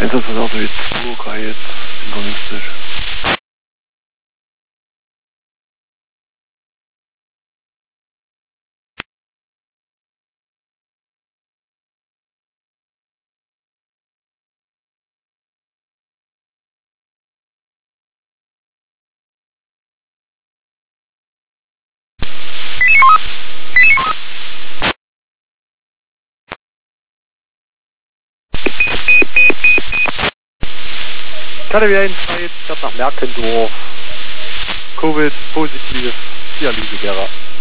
Einsatz von Auto jetzt 2 jetzt synchronistisch. KDW 1 fährt nach Merkendorf. Covid positiv, Dialyse wäre.